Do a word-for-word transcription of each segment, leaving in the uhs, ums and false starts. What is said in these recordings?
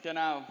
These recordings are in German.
Genau.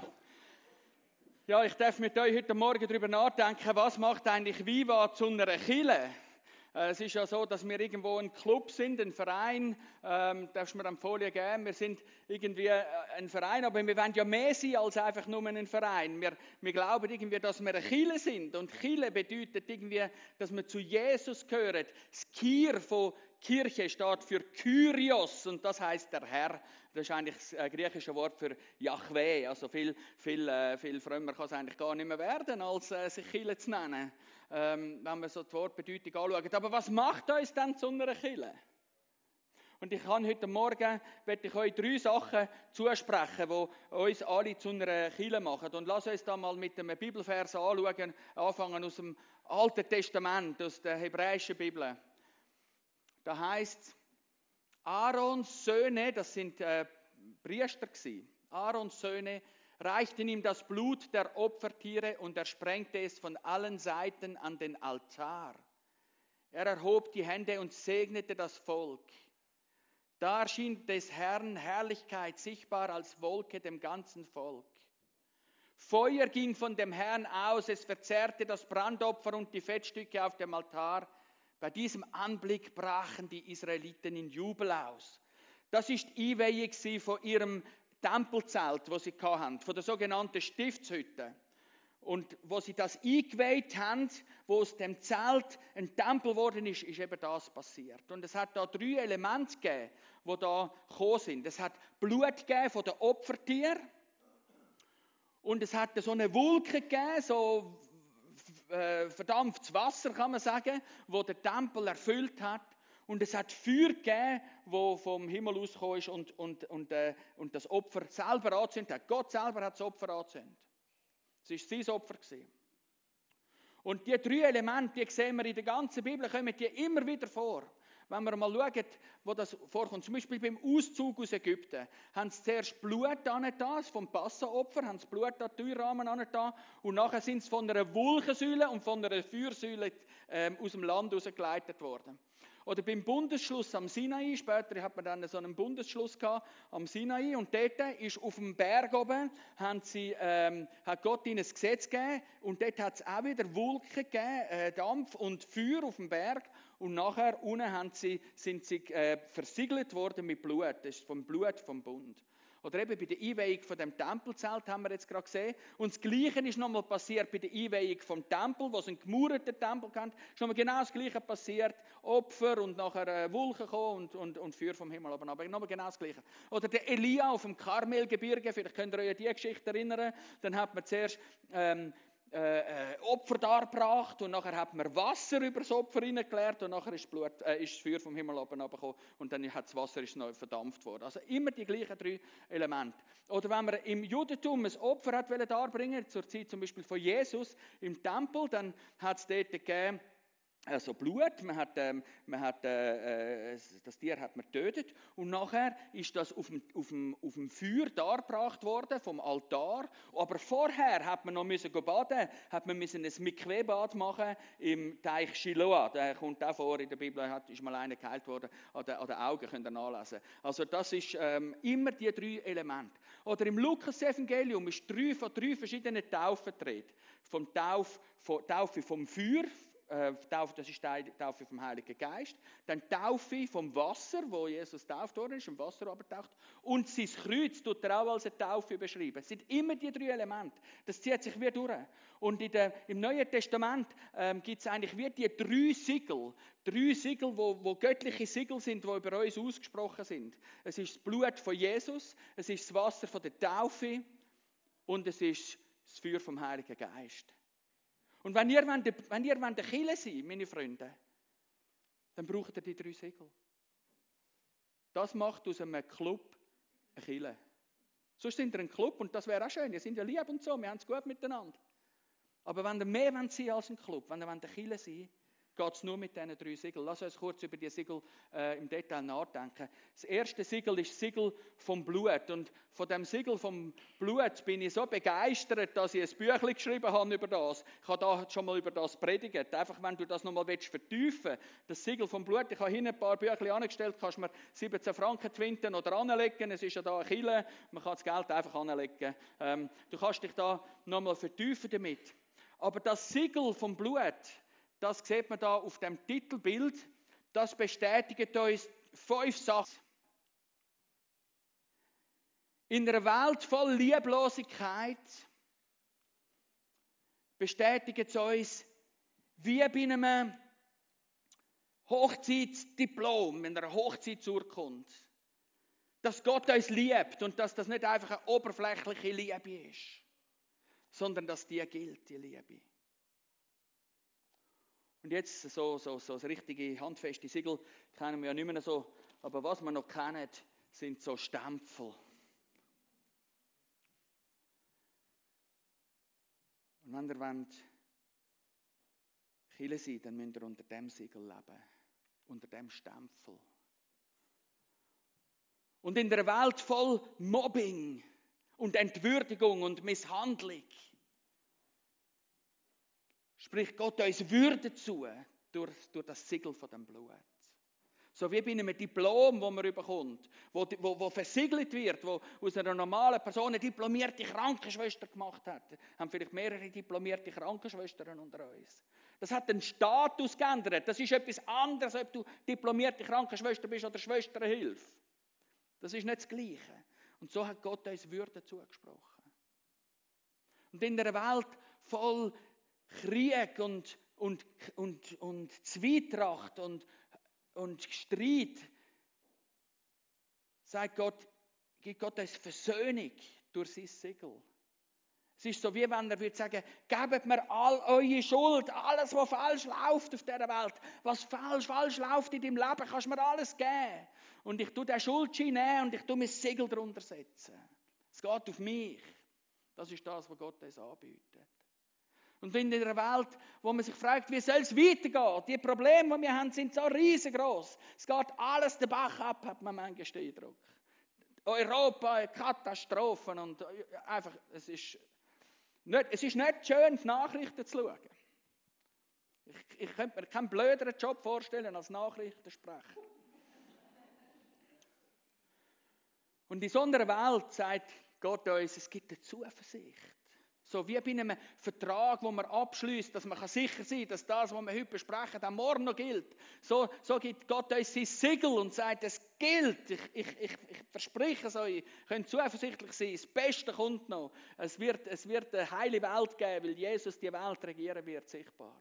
Ja, ich darf mit euch heute Morgen darüber nachdenken, was macht eigentlich Viva zu einer Kirche? Äh, Es ist ja so, dass wir irgendwo ein Club sind, ein Verein, ähm, darfst du mir eine Folie geben, wir sind irgendwie äh, ein Verein, aber wir wollen ja mehr sein als einfach nur ein Verein. Wir, wir glauben irgendwie, dass wir eine Kirche sind und Kirche bedeutet irgendwie, dass wir zu Jesus gehören. Das Kier von Kirche steht für Kyrios und das heißt der Herr. Das ist eigentlich das äh, griechische Wort für Yahweh. Also viel, viel, äh, viel frömmer kann es eigentlich gar nicht mehr werden, als äh, sich Kirche zu nennen, ähm, wenn man so die Wortbedeutung anschaut. Aber was macht uns dann zu einer Kirche? Und ich kann heute Morgen, werde ich euch drei Sachen zusprechen, die uns alle zu einer Kirche machen. Und lasst uns da mal mit einem Bibelvers anschauen, anfangen aus dem Alten Testament, aus der hebräischen Bibel. Da heißt Aarons Söhne, das sind äh, Priester gewesen, Aarons Söhne reichten ihm das Blut der Opfertiere und er sprengte es von allen Seiten an den Altar. Er erhob die Hände und segnete das Volk. Da erschien des Herrn Herrlichkeit sichtbar als Wolke dem ganzen Volk. Feuer ging von dem Herrn aus, es verzehrte das Brandopfer und die Fettstücke auf dem Altar. Bei diesem Anblick brachen die Israeliten in Jubel aus. Das ist die Einweihung von ihrem Tempelzelt, das sie hatten, von der sogenannten Stiftshütte. Und wo sie das eingeweiht haben, wo aus dem Zelt ein Tempel geworden ist, ist eben das passiert. Und es hat da drei Elemente gegeben, die da gekommen sind. Es hat Blut gegeben von den Opfertieren. Und es hat so eine Wolke gegeben, so äh, verdampftes Wasser, kann man sagen, wo der Tempel erfüllt hat. Und es hat Feuer gegeben, wo vom Himmel ausgekommen ist und, und, und, äh, und das Opfer selber angezündet hat. Gott selber hat das Opfer angezündet. Es war sein Opfer gewesen. Und die drei Elemente, die sehen wir in der ganzen Bibel, kommen die immer wieder vor. Wenn wir mal schauen, wo das vorkommt, zum Beispiel beim Auszug aus Ägypten, haben sie zuerst Blut angetan, vom Passaopfer, haben sie Blut an den Türrahmen angetan und nachher sind sie von einer Wolkensäule und von einer Feuersäule ähm, aus dem Land rausgeleitet worden. Oder beim Bundesschluss am Sinai, später hat man dann so einen Bundesschluss gehabt am Sinai und dort ist auf dem Berg oben, haben sie, ähm, hat Gott ihnen ein Gesetz gegeben und dort hat es auch wieder Wolken gegeben, äh, Dampf und Feuer auf dem Berg und nachher unten haben sie, sind sie äh, versiegelt worden mit Blut, das ist vom Blut vom Bund. Oder eben bei der Einweihung von dem Tempelzelt haben wir jetzt gerade gesehen. Und das Gleiche ist nochmal passiert bei der Einweihung vom Tempel, wo es einen gemauerten Tempel kennt. Ist nochmal genau das Gleiche passiert. Opfer und nachher äh, Wolken kommen und, und, und Feuer vom Himmel. Aber nochmal genau das Gleiche. Oder der Elia auf dem Karmelgebirge, vielleicht könnt ihr euch an die Geschichte erinnern. Dann hat man zuerst ähm, Äh, äh, Opfer dargebracht und nachher hat man Wasser über das Opfer hineingeleert und nachher ist, Blut, äh, ist das Feuer vom Himmel oben runtergekommen und dann hat das Wasser ist neu verdampft worden. Also immer die gleichen drei Elemente. Oder wenn man im Judentum ein Opfer hat wollen darbringen, zur Zeit zum Beispiel von Jesus im Tempel, dann hat es dort gegeben, also Blut, man hat, ähm, man hat, äh, das Tier hat man getötet und nachher ist das auf dem, auf dem, auf dem Feuer dargebracht worden vom Altar. Aber vorher hat man noch müssen baden, hat man müssen ein Mikveh-Bad machen im Teich Shiloah. Der kommt auch vor in der Bibel, hat, ist mal einer geheilt worden an den, an den Augen, könnt ihr nachlesen. Also das ist ähm, immer die drei Elemente. Oder im Lukas-Evangelium ist drei von drei verschiedenen Taufen gedreht. Vom Tauf, von, Taufe vom Feuer, Taufe, das ist die Taufe vom Heiligen Geist. Dann Taufe vom Wasser, wo Jesus getauft worden ist, im Wasser abgetaucht. Und sein Kreuz tut er auch als eine Taufe beschreiben. Es sind immer die drei Elemente. Das zieht sich wie durch. Und in der, im Neuen Testament ähm, gibt es eigentlich wie die drei Siegel. Drei Siegel, wo, wo göttliche Siegel sind, die über uns ausgesprochen sind. Es ist das Blut von Jesus, es ist das Wasser von der Taufe und es ist das Feuer vom Heiligen Geist. Und wenn ihr, wollt, wenn ihr wollt eine Kirche seid, meine Freunde, dann braucht ihr die drei Siegel. Das macht aus einem Club eine Kirche. Sonst sind ihr ein Club und das wäre auch schön. Wir sind ja lieb und so, wir haben es gut miteinander. Aber wenn ihr mehr wollt sein als ein Club, wenn ihr eine Kirche seid, geht es nur mit diesen drei Siegeln. Lass uns kurz über die Siegel äh, im Detail nachdenken. Das erste Siegel ist das Siegel vom Blut. Und von dem Siegel vom Blut bin ich so begeistert, dass ich ein Büchlein geschrieben habe über das. Ich habe da schon mal über das predigt. Einfach, wenn du das nochmal vertiefen willst, das Siegel vom Blut. Ich habe hinten ein paar Büchlein angestellt, kannst du mir siebzehn Franken twinten oder anlegen. Es ist ja da ein Kille, man kann das Geld einfach anlegen. Ähm, du kannst dich da nochmal vertiefen damit. Aber das Siegel vom Blut, das sieht man da auf dem Titelbild, das bestätigt uns fünf Sachen. In einer Welt voll Lieblosigkeit bestätigt es uns, wie bei einem Hochzeitsdiplom, wenn eine Hochzeitsurkunde, dass Gott uns liebt und dass das nicht einfach eine oberflächliche Liebe ist, sondern dass die gilt, die Liebe. Und jetzt so, so, so das richtige handfeste Siegel kennen wir ja nicht mehr so, aber was wir noch kennen, sind so Stempel. Und wenn ihr wollt, Kirche sein, dann müsst ihr unter dem Siegel leben, unter dem Stempel. Und in der Welt voll Mobbing und Entwürdigung und Misshandlung spricht Gott uns Würde zu durch, durch das Siegel von dem Blut. So wie bei einem Diplom, das man bekommt, wo, wo, wo versiegelt wird, wo aus einer normalen Person eine diplomierte Krankenschwester gemacht hat. Wir haben vielleicht mehrere diplomierte Krankenschwestern unter uns. Das hat den Status geändert. Das ist etwas anderes, ob du diplomierte Krankenschwester bist oder Schwesterhilfe. Das ist nicht das Gleiche. Und so hat Gott uns Würde zugesprochen. Und in einer Welt voll Krieg und, und, und, und Zwietracht und, und Streit, sagt Gott, gibt Gott uns Versöhnung durch sein Siegel. Es ist so, wie wenn er würde sagen, gebt mir all eure Schuld, alles, was falsch läuft auf dieser Welt, was falsch, falsch läuft in deinem Leben, kannst du mir alles geben. Und ich tue den Schuldschein nehmen und ich tue mein Siegel darunter setzen. Es geht auf mich. Das ist das, was Gott uns anbietet. Und in einer Welt, wo man sich fragt, wie soll es weitergehen? Die Probleme, die wir haben, sind so riesengroß. Es geht alles den Bach ab, hat man manchmal den Eindruck. Europa, Katastrophen und einfach, es ist nicht, es ist nicht schön, die Nachrichten zu schauen. Ich, ich könnte mir keinen blöderen Job vorstellen als Nachrichtensprecher. Und in so einer Welt sagt Gott uns, es gibt eine Zuversicht. So wie bei einem Vertrag, den man abschließt, dass man sicher sein kann, dass das, was wir heute besprechen, auch morgen noch gilt. So, so gibt Gott uns sein Siegel und sagt, es gilt. Ich, ich, ich, ich verspreche es euch, ihr könnt zuversichtlich sein, das Beste kommt noch. Es wird, es wird eine heile Welt geben, weil Jesus die Welt regieren wird, sichtbar.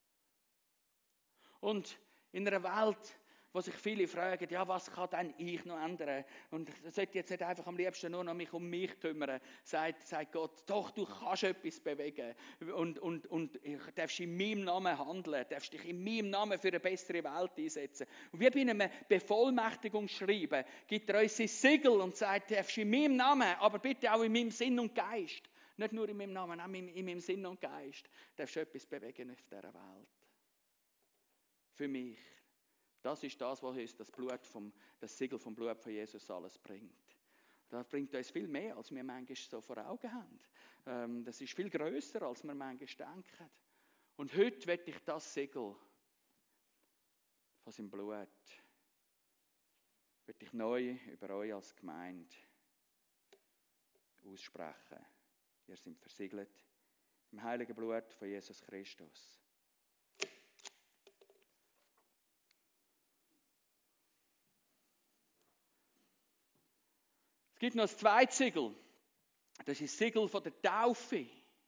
Und in einer Welt, wo sich viele fragen, ja, was kann denn ich noch ändern? Und ich sollte jetzt nicht einfach am liebsten nur noch mich um mich kümmern, sagt, sagt Gott, doch, du kannst etwas bewegen und, und, und du darfst in meinem Namen handeln, darfst dich in meinem Namen für eine bessere Welt einsetzen. Und wie bei einem Bevollmächtigungsschreiben gibt er uns sein Siegel und sagt, du darfst in meinem Namen, aber bitte auch in meinem Sinn und Geist, nicht nur in meinem Namen, auch in meinem Sinn und Geist, darfst du etwas bewegen auf dieser Welt. Für mich. Das ist das, was uns das, Blut vom, das Siegel vom Blut von Jesus alles bringt. Das bringt uns viel mehr, als wir manchmal so vor Augen haben. Ähm, das ist viel grösser, als wir manchmal denken. Und heute will ich das Siegel von seinem Blut will ich neu über euch als Gemeinde aussprechen. Ihr seid versiegelt im heiligen Blut von Jesus Christus. Es gibt noch ein zweites Siegel. Das ist das Siegel von der Taufe.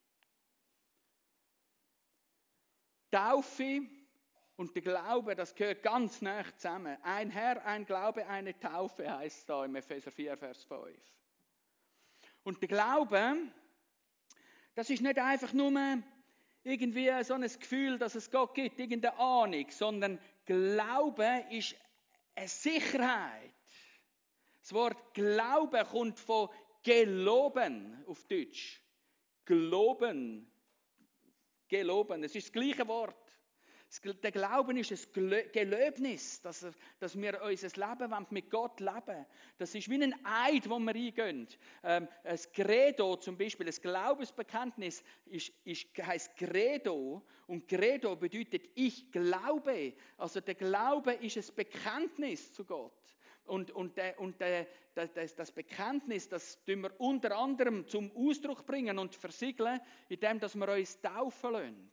Taufe und der Glaube, das gehört ganz nah zusammen. Ein Herr, ein Glaube, eine Taufe heißt es da im Epheser vier, Vers fünf. Und der Glaube, das ist nicht einfach nur irgendwie so ein Gefühl, dass es Gott gibt, irgendeine Ahnung, sondern Glaube ist eine Sicherheit. Das Wort Glaube kommt von geloben auf Deutsch. Geloben. Geloben. Es ist das gleiche Wort. Der Glauben ist ein Gelöbnis, dass, dass wir unser Leben mit Gott leben. Das ist wie ein Eid, wo wir eingehen. Ähm, ein Credo zum Beispiel, ein Glaubensbekenntnis ist, ist, heisst Credo. Und Credo bedeutet, ich glaube. Also der Glaube ist ein Bekenntnis zu Gott. Und, und, der, und der, das, das Bekenntnis, das tun wir unter anderem zum Ausdruck bringen und versiegeln, indem wir uns taufen lassen.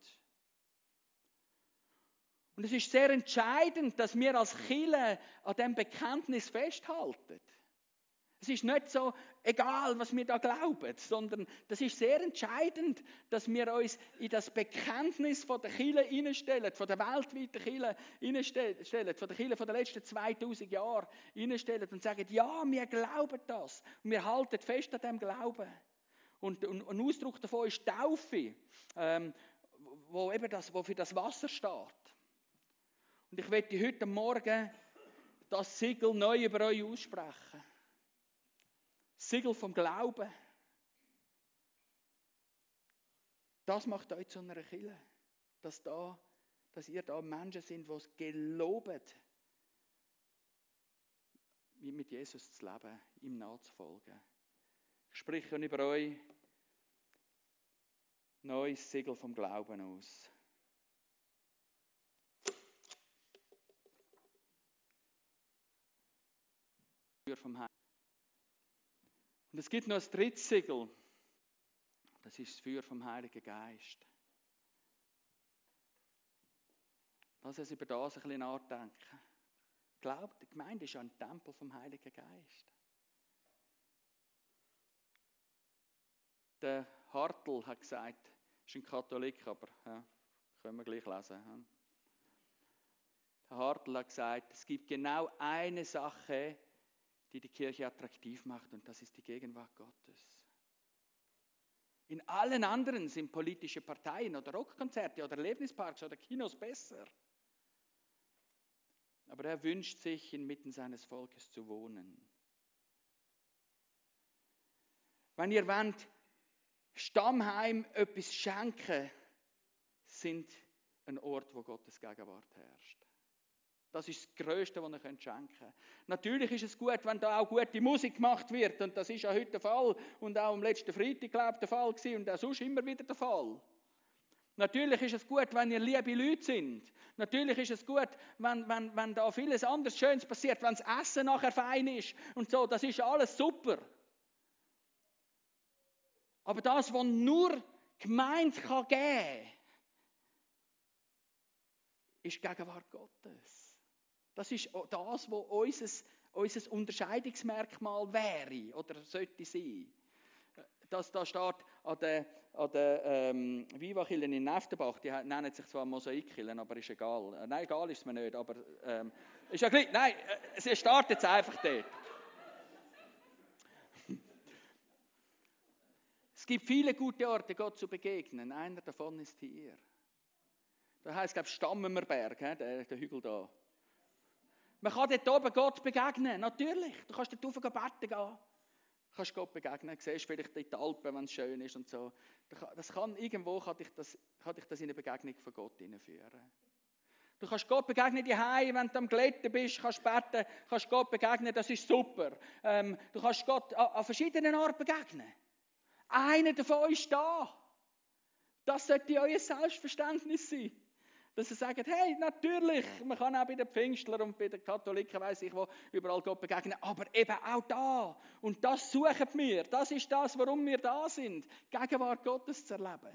Und es ist sehr entscheidend, dass wir als Kirche an diesem Bekenntnis festhalten. Es ist nicht so egal, was wir da glauben, sondern das ist sehr entscheidend, dass wir uns in das Bekenntnis von der Kirche hineinstellen, von der weltweiten Kirche hineinstellen, von der Kirche von den letzten zweitausend Jahren hineinstellen und sagen, ja, wir glauben das. Und wir halten fest an diesem Glauben. Und, und ein Ausdruck davon ist Taufe, ähm, wo, eben das, wo für das Wasser steht. Und ich möchte heute Morgen das Siegel neu über euch aussprechen. Siegel vom Glauben. Das macht euch zu einer Kirche. Dass, da, dass ihr da Menschen sind, die es geloben, mit Jesus zu leben, ihm nachzufolgen. Ich spreche über euch neues Siegel vom Glauben aus. Vom Heil. Und es gibt noch ein drittes Siegel. Das ist das Feuer vom Heiligen Geist. Lass uns über das ein bisschen nachdenken. Glaubt, die Gemeinde ist ja ein Tempel vom Heiligen Geist. Der Hartl hat gesagt, er ist ein Katholik, aber ja, können wir gleich lesen. Ja. Der Hartl hat gesagt, es gibt genau eine Sache, die die Kirche attraktiv macht, und das ist die Gegenwart Gottes. In allen anderen sind politische Parteien oder Rockkonzerte oder Erlebnisparks oder Kinos besser. Aber er wünscht sich, inmitten seines Volkes zu wohnen. Wenn ihr wollt, Stammheim etwas schenken, sind ein Ort, wo Gottes Gegenwart herrscht. Das ist das Größte, was ihr schenken könnt. Natürlich ist es gut, wenn da auch gute Musik gemacht wird. Und das ist ja heute der Fall. Und auch am letzten Freitag, glaube ich, der Fall gewesen. Und auch sonst immer wieder der Fall. Natürlich ist es gut, wenn ihr liebe Leute sind. Natürlich ist es gut, wenn, wenn, wenn da vieles anderes Schönes passiert. Wenn das Essen nachher fein ist. Und so, das ist alles super. Aber das, was nur Gemeinde kann geben, ist die Gegenwart Gottes. Das ist das, was unser, unser Unterscheidungsmerkmal wäre oder sollte sein. Das da steht an der, an der ähm, Viva-Kirche in Neftenbach, die nennen sich zwar Mosaikkirchen, aber ist egal. Nein, egal ist es mir nicht, aber ähm, ist ja gleich. Nein, sie startet jetzt einfach dort. Es gibt viele gute Orte, Gott zu begegnen. Einer davon ist hier. Da heisst, glaube ich, Stammenmerberg, der, der Hügel da. Man kann dort oben Gott begegnen, natürlich. Du kannst dort oben beten gehen. Du kannst Gott begegnen, du siehst vielleicht in die Alpen, wenn es schön ist und so. Das kann, irgendwo kann dich das, kann dich das in eine Begegnung von Gott hineinführen. Du kannst Gott begegnen daheim, wenn du am Glätten bist, kannst beten, kannst Gott begegnen, das ist super. Ähm, du kannst Gott an, an verschiedenen Orten begegnen. Einer davon ist da. Das sollte euer Selbstverständnis sein. Dass sie sagen, hey, natürlich, man kann auch bei den Pfingstlern und bei den Katholiken, weiss ich wo, überall Gott begegnen, aber eben auch da. Und das suchen wir. Das ist das, warum wir da sind, Gegenwart Gottes zu erleben.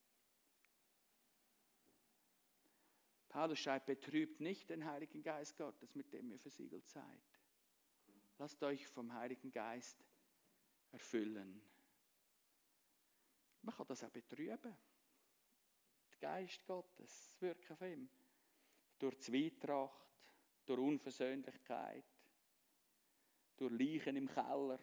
Paulus schreibt, betrübt nicht den Heiligen Geist Gottes, mit dem ihr versiegelt seid. Lasst euch vom Heiligen Geist erfüllen. Man kann das auch betrüben. Geist Gottes, das Wirken von ihm. Durch Zwietracht, durch Unversöhnlichkeit, durch Leichen im Keller.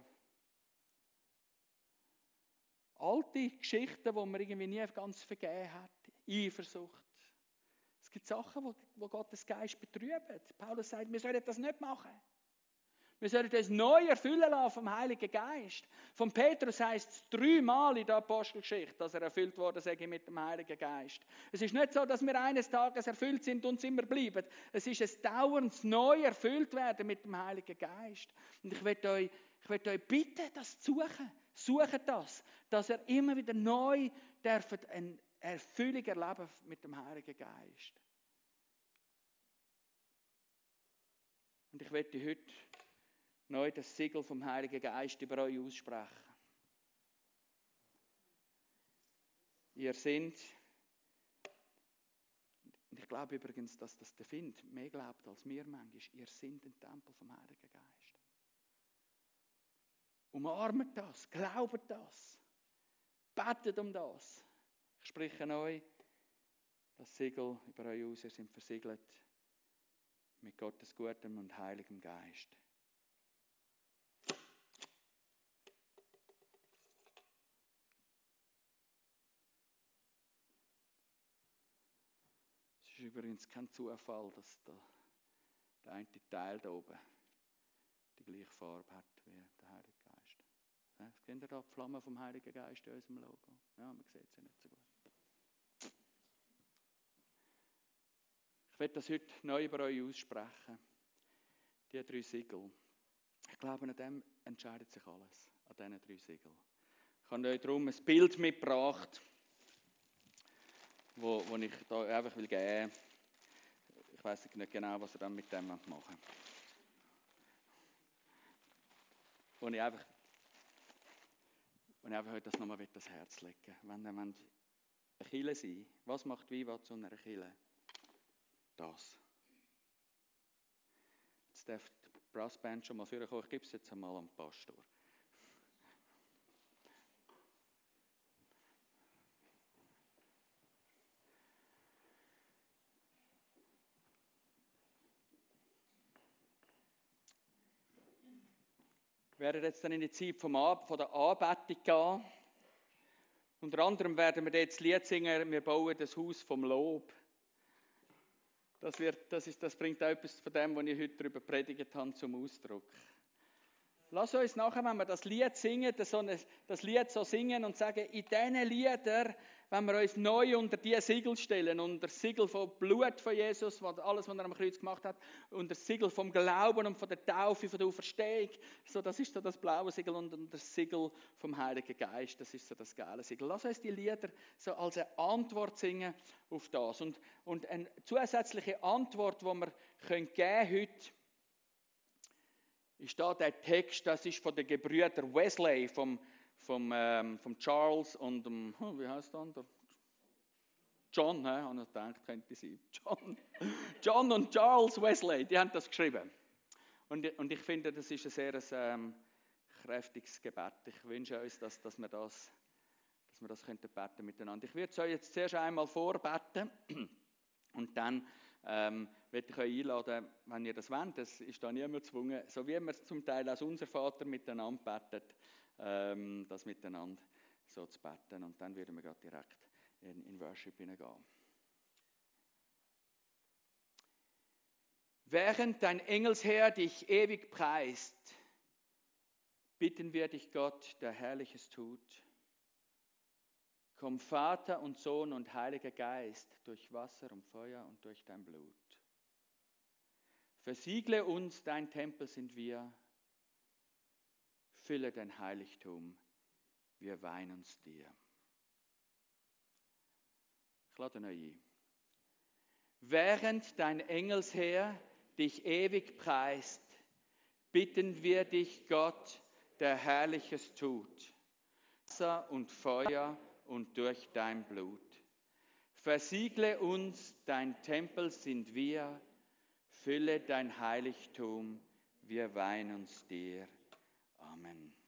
Alte Geschichten, die man irgendwie nie ganz vergeben hat. Eifersucht. Es gibt Sachen, wo, wo Gottes Geist betrüben. Paulus sagt, wir sollen das nicht machen. Wir sollen uns neu erfüllen lassen vom Heiligen Geist. Von Petrus heisst es dreimal in der Apostelgeschichte, dass er erfüllt worden sei mit dem Heiligen Geist. Es ist nicht so, dass wir eines Tages erfüllt sind und es immer bleiben. Es ist ein dauerndes neu erfüllt werden mit dem Heiligen Geist. Und ich möchte euch, ich möchte euch bitten, das zu suchen. Sucht das, dass ihr immer wieder neu dürft eine Erfüllung erleben mit dem Heiligen Geist. Und ich möchte heute neu das Siegel vom Heiligen Geist über euch aussprechen. Ihr seid, und ich glaube übrigens, dass das der Find mehr glaubt als wir manchmal, ihr seid ein Tempel vom Heiligen Geist. Umarmt das, glaubt das, betet um das. Ich spreche euch das Siegel über euch aus, ihr seid versiegelt mit Gottes gutem und heiligem Geist. Es ist übrigens kein Zufall, dass der, der eine Teil da oben die gleiche Farbe hat wie der Heilige Geist. Ja, kennt ihr da die Flamme vom Heiligen Geist in unserem Logo? Ja, man sieht sie nicht so gut. Ich werde das heute neu über euch aussprechen. Die drei Siegel. Ich glaube, an dem entscheidet sich alles. An diesen drei Siegeln. Ich habe euch darum ein Bild mitgebracht, wo, wo ich da einfach will geben. Ich weiss nicht genau, was ihr dann mit dem machen wollt. Wo ich einfach, wo ich einfach heute das nochmal das Herz legen. Wenn ihr eine Kirche sein, was macht Viva zu einer Kirche? Das. Jetzt darf die Brassband schon mal vorkommen. Ich gebe es jetzt einmal am Pastor. Wir werden jetzt dann in die Zeit vom Ab- von der Anbetung gehen. Unter anderem werden wir jetzt das Lied singen, wir bauen das Haus vom Lob. Das, wird, das, ist, das bringt auch etwas von dem, was ich heute darüber predigt habe, zum Ausdruck. Lass uns nachher, wenn wir das Lied singen, das, so eine, das Lied so singen und sagen, in diesen Liedern, wenn wir uns neu unter diese Siegel stellen, unter das Siegel vom Blut von Jesus, alles, was er am Kreuz gemacht hat, unter das Siegel vom Glauben und von der Taufe, von der Auferstehung, so, das ist so das blaue Siegel, und unter das Siegel vom Heiligen Geist, das ist so das gelbe Siegel. Lass uns die Lieder so als eine Antwort singen auf das. Und, und eine zusätzliche Antwort, die wir können geben heute, ist da der Text, das ist von den Gebrüdern Wesley, vom, vom, ähm, vom Charles und dem, oh, wie heißt der andere? John, ne? Habe ich gedacht, könnte sein. John. John und Charles Wesley, die haben das geschrieben. Und, und ich finde, das ist ein sehr ähm, kräftiges Gebet. Ich wünsche uns, dass, dass wir das, dass wir das könnten beten miteinander. Ich würde es euch jetzt zuerst einmal vorbeten und dann Ähm, möchte ich euch einladen, wenn ihr das wollt, das ist da niemand gezwungen, so wie wir es zum Teil als unser Vater miteinander betet, ähm, das miteinander so zu beten. Und dann würden wir gerade direkt in, in Worship hineingehen. Während dein Engelsheer dich ewig preist, bitten wir dich, Gott, der Herrliches tut. Komm, Vater und Sohn und Heiliger Geist, durch Wasser und Feuer und durch dein Blut. Versiegle uns, dein Tempel sind wir. Fülle dein Heiligtum, wir weihen uns dir. Ich lade euch ein. Während dein Engelsheer dich ewig preist, bitten wir dich, Gott, der Herrliches tut. Wasser und Feuer und durch dein Blut. Versiegle uns, dein Tempel sind wir, fülle dein Heiligtum, wir weihen uns dir. Amen.